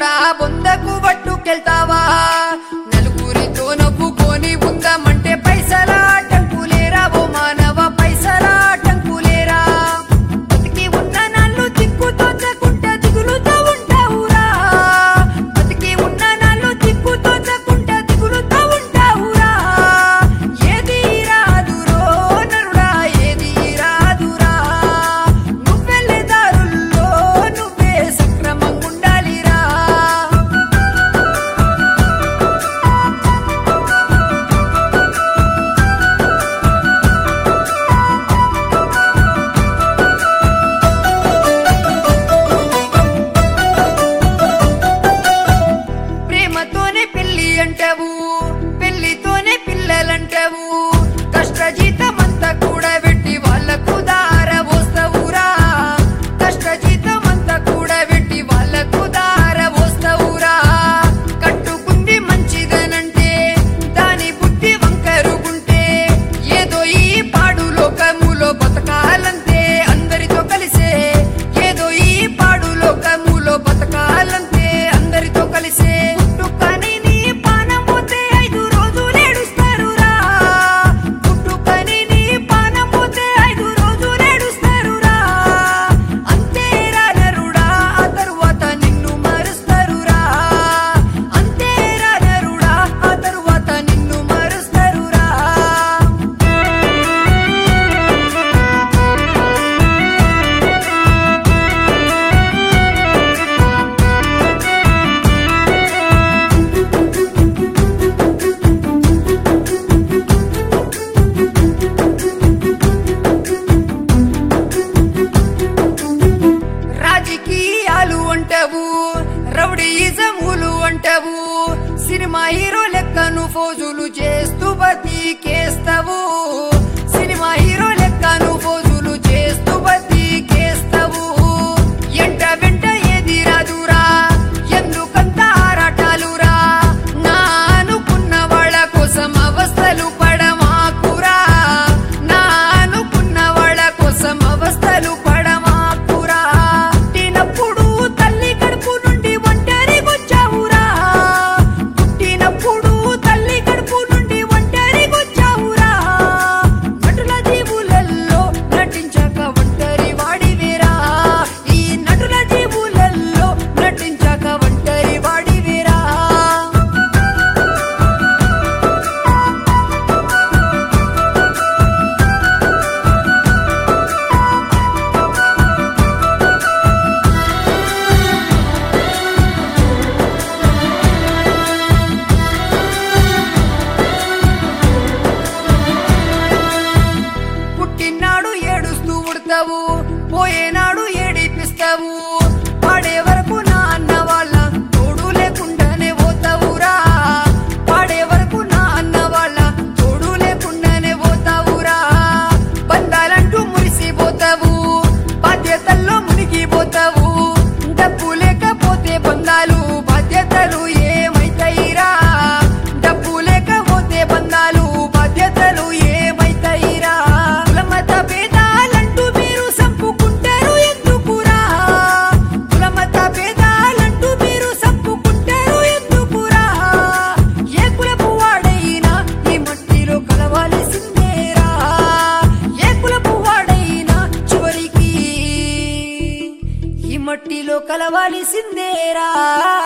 నరుడా బొందకు పట్టుకెళ్తావా నలుగురితో నవ్వుకొని ఉందామంటే పైసలా టంకులేరా ఓ మానవ పైసలా టంకులేరా బతికి ఉన్న నాళ్ళు దిక్కు తోచకుంటే దిగులుతో ఉంటావురా బతికి ఉన్న నాళ్ళు దిక్కు తోచకుంటే దిగులుతో ఉంటావురా ఏది రాదురో నరుడా ఏది రాదురా నువ్వెళ్ళే దారుల్లో నువ్వే సక్రమంగా ఉండాలిరా ప్రేమతోనే పెళ్లి అంటావు పెళ్లితోనే పిల్లలంటావు కష్ట జీతమంతా కూడా పెట్టి వాళ్లకు దార పోస్తావురా కష్ట జీతమంతా కూడా పెట్టి వాళ్లకు దార పోస్తావురా కట్టుకుంది మంచిదనంటే దాని బుద్ధి వంకరుగుంటే ఏదో ఈ పాడు లోకములో బతకాలంతే అందరితో కలిసే ఏదో ఈ పాడు లోకములో బతకాలంతే అందరితో కలిసే పుట్టుకని నీ పానం పోతే 5 రోజులు ఏడుస్తారురా పుట్టుకని నీ పానం పోతే 5 రోజులు ఏడుస్తారురా అంతేరా నరుడా ఆ తరువాత నిన్ను మరుస్తారురా అంతేరా నరుడా ఆ తరువాత నిన్ను మరుస్తారురా రాజకీయాలు అంటావు రౌడీజములు అంటావు సినిమా హీరో లెక్కను ఫోజులు చేస్తూ బతికేస్తావు సినిమా హీరో లెక్కను ఫోజులు చేస్తూ బతికేస్తావు ఎంట వెంట ఏది రాదురా ఎందుకంత ఆరాటాలురా నా అనుకున్న వాళ్ళ కోసం అవస్థలు పడమాకురా నా అనుకున్న వాళ్ళ కోసం అవస్థలు పడమాకురా పుట్టినప్పుడు తల్లి కడుపు నుండి ఒంటరిగొచ్చావురా పుట్టినప్పుడు తల్లి కడుపు నుండి ఒంటరిగొచ్చావురా నటుల జీవులల్లో నటించక ఒంటరి వాడివేరా ఈ నటుల జీవులల్లో నటించక ఒంటరి వాడివేరా పుట్టినాడు ఏడుస్తూ ఉడతావు పోయేనాడు ఏడిపిస్తావు పాడే వరకు నా అన్న వాళ్ళ తోడు లేకుండానే పోతావురా పాడే వరకు నా అన్న వాళ్ళ తోడు లేకుండానే పోతావురా బంధాలంటూ మురిసిపోతావు బాధ్యతల్లో మునిగిపోతావు డబ్బు లేకపోతే బంధాలు బాధ్యతలు ఏమైతాయిరా డబ్బు లేకపోతే బంధాలు బాధ్యతలు ఏమైతాయిరా కులమత భేదాలంటూ మీరు సంపుకుంటారు ఎందుకురా కులమత భేదాలంటూ మీరు సంపుకుంటారు ఎందుకురా ఏ కులపు వాడైనా ఈ మట్టిలో కలవాల్సిందేరా ఏ కులపు వాడైనా చివరికి ఈ మట్టిలో కలవాల్సిందేరా